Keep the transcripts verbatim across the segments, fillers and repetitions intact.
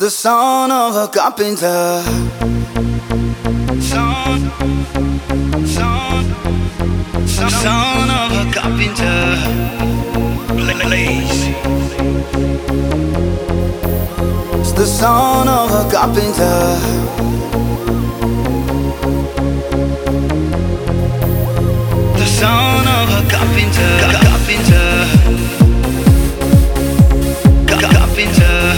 the son of a carpenter. Son, son, son, son of a carpenter. Blaze. It's the son of a carpenter. The son of a carpenter. Carpenter. Carpenter.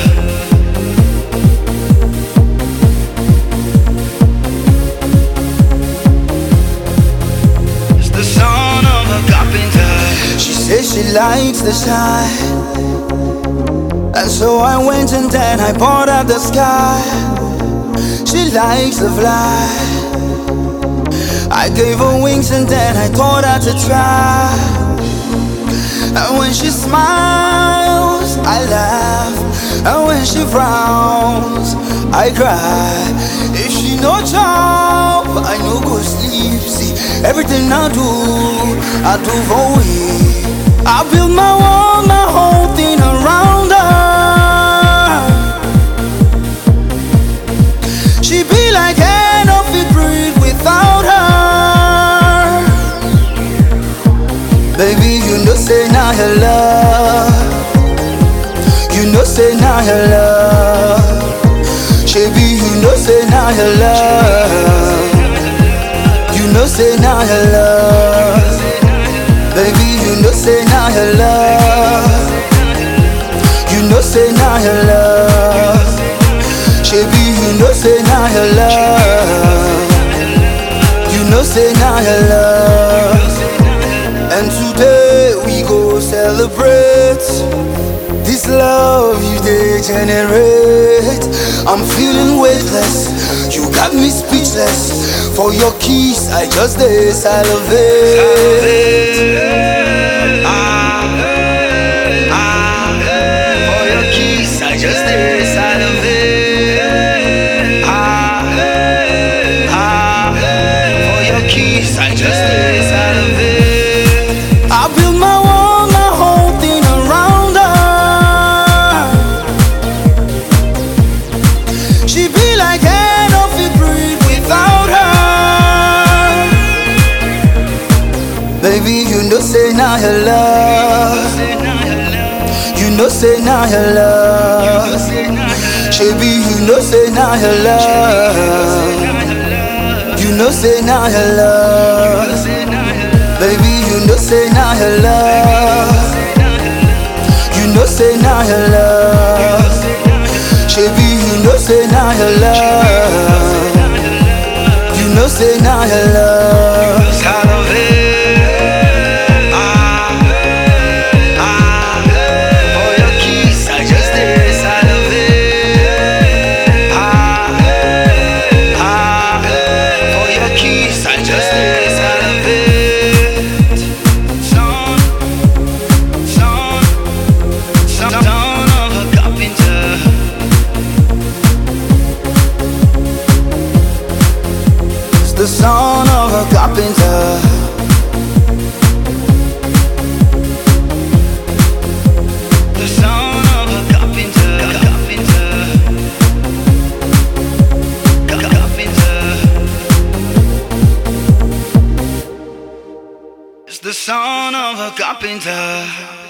She likes the shine, and so I went and then I poured out the sky. She likes to fly. I gave her wings and then I taught her to try. And when she smiles, I laugh, and when she frowns, I cry. If she no chop, I no go sleep. See, everything I do, I do for we. I build my world, my whole thing around her. She be like air, no fit breathe without her. Baby, you know say now your love. You know say now your love. Baby, you know say now your love. You know say now your love. Baby, you know say now your love. You know say now your love. Baby, you know say now your love. You know say now your love. And today we go celebrate this love you they generate. I'm feeling weightless, you got me speechless. For your kiss, I just dey salivate. Ah, ah, for your kiss, I just dey salivate. Ah, ah, for your kiss, I just dey salivate. I build my world, my whole thing around her. She be like air, no fit breathe without her. Baby, you know say now your love. You know say now your love. Baby, you know say now your love. You know say now your love. Baby, you know say now your love. You know say now your love. Baby, you know say now your love. You know say now your love. The son of a carpenter. The son of a carpenter. Carpenter. Carpenter. It's the son of a carpenter.